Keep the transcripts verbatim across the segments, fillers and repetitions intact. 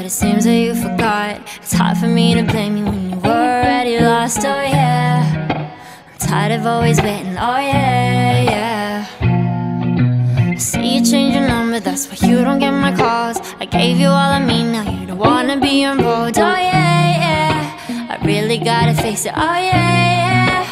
but it seems that you forgot. It's hard for me to blame you when you were already lost, oh yeah. I'm tired of always waiting, oh yeah, yeah. I see you change your number, that's why you don't get my calls. I gave you all of me, now you don't wanna be involved, oh yeah, yeah. I really gotta face it, oh yeah, yeah.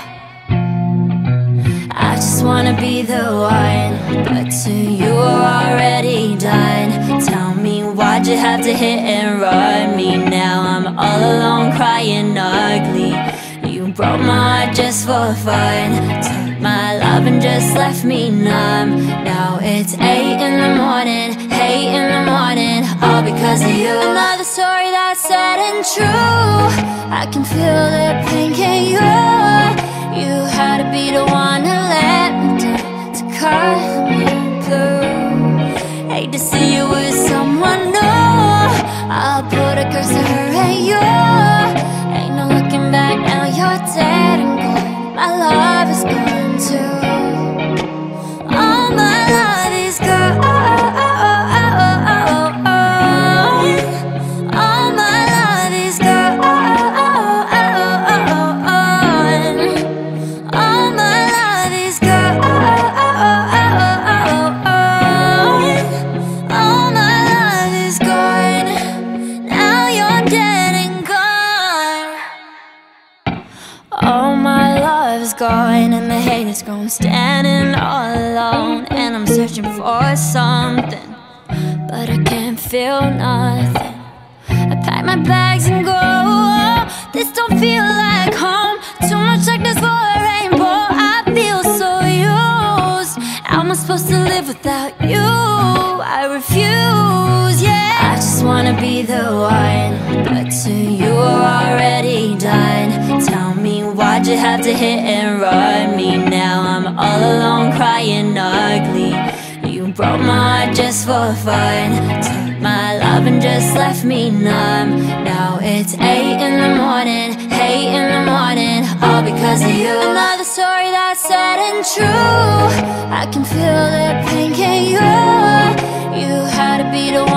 I just wanna be the one, but to you are already done. Tell me, why'd you have to hit and run me? Now I'm all alone crying ugly. You broke my heart just for fun, took my love and just left me numb. Now it's eight in the morning, eight in the morning, all because of you. Another story that's sad and true. I can feel the pain, can you? You had to be the one to let me down, to cut me blue. Hate to see you with someone new. I'll put a curse to her and you. Ain't no looking back now, you're dead and gone. My love is gone too. All my love is gone. All my love is gone. All my love is gone. All my love is gone. Now you're dead and gone. All my love is gone, and the hate is gone. Standing all alone, and I'm searching for something, but I can't feel nothing. I pack my bags and go. This don't feel like home. Too much darkness for a rainbow. I feel so used. How am I supposed to live without you? I refuse, yeah. I just wanna be the one, but to you are already done. Tell me, why'd you have to hit and run me? Now I'm all alone crying ugly. You broke my heart just for fun, took my love and just left me numb. Now it's eight in the morning, eight in the morning, all because of you. Another story that's sad and true. I can feel the pain, can you? You had to be the one